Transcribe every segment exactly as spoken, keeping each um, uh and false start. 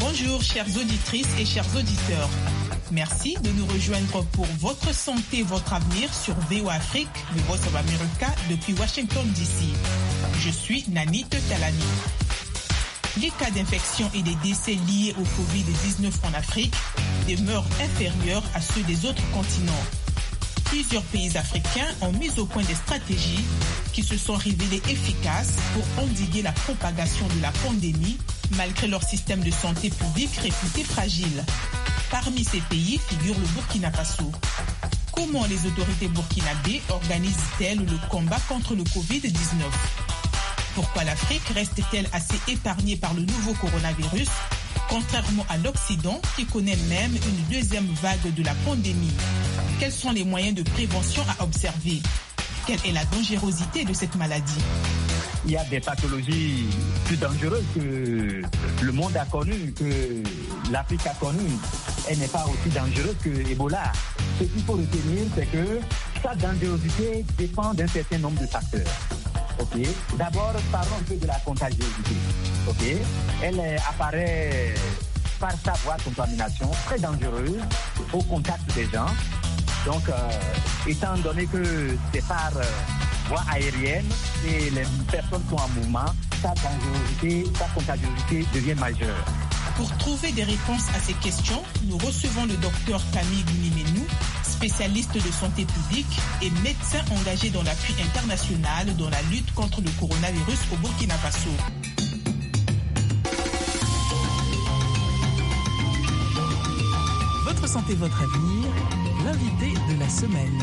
Bonjour chères auditrices et chers auditeurs. Merci de nous rejoindre pour Votre santé, votre avenir sur V O A Afrique, The Voice of America, depuis Washington D C. Je suis Nani Tetalani. Les cas d'infection et des décès liés au covid dix-neuf en Afrique demeurent inférieurs à ceux des autres continents. Plusieurs pays africains ont mis au point des stratégies qui se sont révélées efficaces pour endiguer la propagation de la pandémie malgré leur système de santé publique réputé fragile. Parmi ces pays figure le Burkina Faso. Comment les autorités burkinabées organisent-elles le combat contre le covid dix-neuf ? Pourquoi l'Afrique reste-t-elle assez épargnée par le nouveau coronavirus, contrairement à l'Occident qui connaît même une deuxième vague de la pandémie ? Quels sont les moyens de prévention à observer ? Quelle est la dangerosité de cette maladie ? Il y a des pathologies plus dangereuses que le monde a connues, que l'Afrique a connues. Elle n'est pas aussi dangereuse que Ebola. Ce qu'il faut retenir, c'est que sa dangerosité dépend d'un certain nombre de facteurs. Okay. D'abord, parlons un peu de la contagiosité. Okay. Elle apparaît par sa voie de contamination très dangereuse au contact des gens. Donc, euh, étant donné que c'est par euh, voie aérienne et les personnes sont en mouvement, sa dangerosité, sa contagiosité devient majeure. Pour trouver des réponses à ces questions, nous recevons le docteur Camille Gounimenou, spécialiste de santé publique et médecin engagé dans l'appui international dans la lutte contre le coronavirus au Burkina Faso. Votre santé, votre avenir, l'invité de la semaine.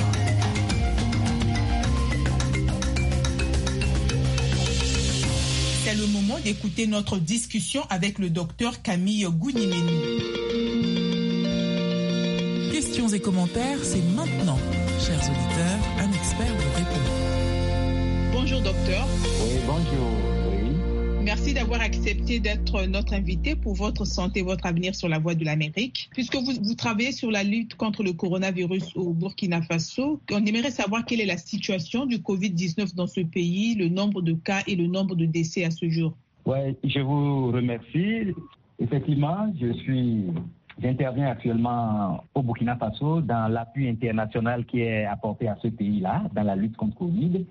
C'est le moment d'écouter notre discussion avec le docteur Camille Gounimenou. Questions et commentaires, c'est maintenant. Chers auditeurs, un expert vous répond. Bonjour docteur. Oui, bonjour. Oui. Merci d'avoir accepté d'être notre invité pour Votre santé, votre avenir sur la Voix de l'Amérique. Puisque vous, vous travaillez sur la lutte contre le coronavirus au Burkina Faso, on aimerait savoir quelle est la situation du covid dix-neuf dans ce pays, le nombre de cas et le nombre de décès à ce jour. Oui, je vous remercie. Effectivement, je suis... J'interviens actuellement au Burkina Faso dans l'appui international qui est apporté à ce pays-là, dans la lutte contre Covid.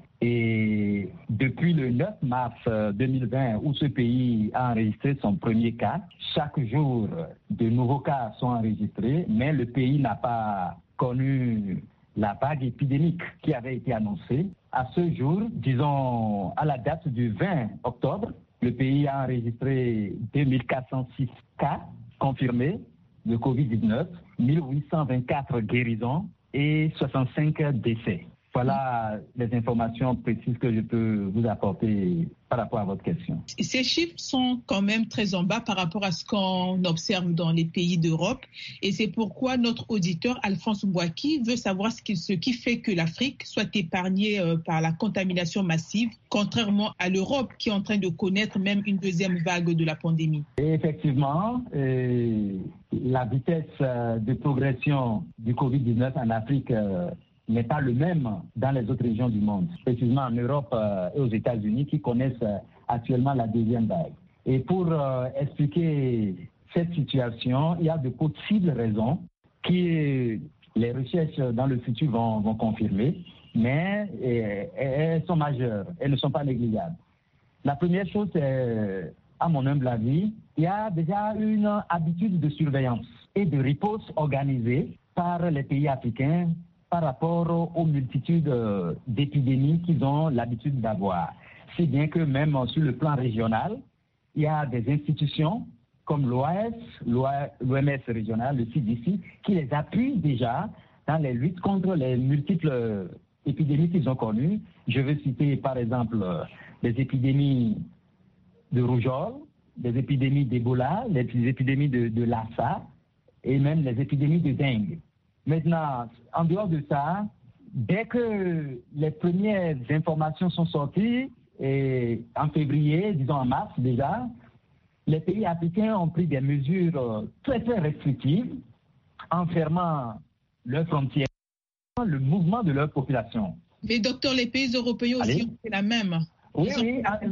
Et depuis le neuf mars deux mille vingt, où ce pays a enregistré son premier cas, chaque jour, de nouveaux cas sont enregistrés, mais le pays n'a pas connu la vague épidémique qui avait été annoncée. À ce jour, disons à la date du vingt octobre, le pays a enregistré deux mille quatre cent six cas confirmés de covid dix-neuf, mille huit cent vingt-quatre guérisons et soixante-cinq décès. Voilà les informations précises que je peux vous apporter par rapport à votre question. Ces chiffres sont quand même très en bas par rapport à ce qu'on observe dans les pays d'Europe. Et c'est pourquoi notre auditeur, Alphonse Bouaki, veut savoir ce qui, ce qui fait que l'Afrique soit épargnée euh, par la contamination massive, contrairement à l'Europe qui est en train de connaître même une deuxième vague de la pandémie. Et effectivement, euh, la vitesse euh, de progression du covid dix-neuf en Afrique euh, n'est pas le même dans les autres régions du monde, précisément en Europe euh, et aux États-Unis qui connaissent euh, actuellement la deuxième vague. Et pour euh, expliquer cette situation, il y a de possibles raisons qui les recherches dans le futur vont, vont confirmer, mais euh, elles sont majeures, elles ne sont pas négligeables. La première chose, c'est, à mon humble avis, il y a déjà une habitude de surveillance et de riposte organisée par les pays africains par rapport aux multitudes d'épidémies qu'ils ont l'habitude d'avoir. Si bien que même sur le plan régional, il y a des institutions comme l'O A S, l'O M S régional, le C D C, qui les appuient déjà dans les luttes contre les multiples épidémies qu'ils ont connues. Je veux citer par exemple les épidémies de rougeole, les épidémies d'Ebola, les épidémies de, de Lassa et même les épidémies de dengue. Maintenant, en dehors de ça, dès que les premières informations sont sorties, et en février, disons en mars déjà, les pays africains ont pris des mesures très très restrictives en fermant leurs frontières, le mouvement de leur population. Mais docteur, les pays européens aussi Allez. ont fait la même. Oui, Ils oui,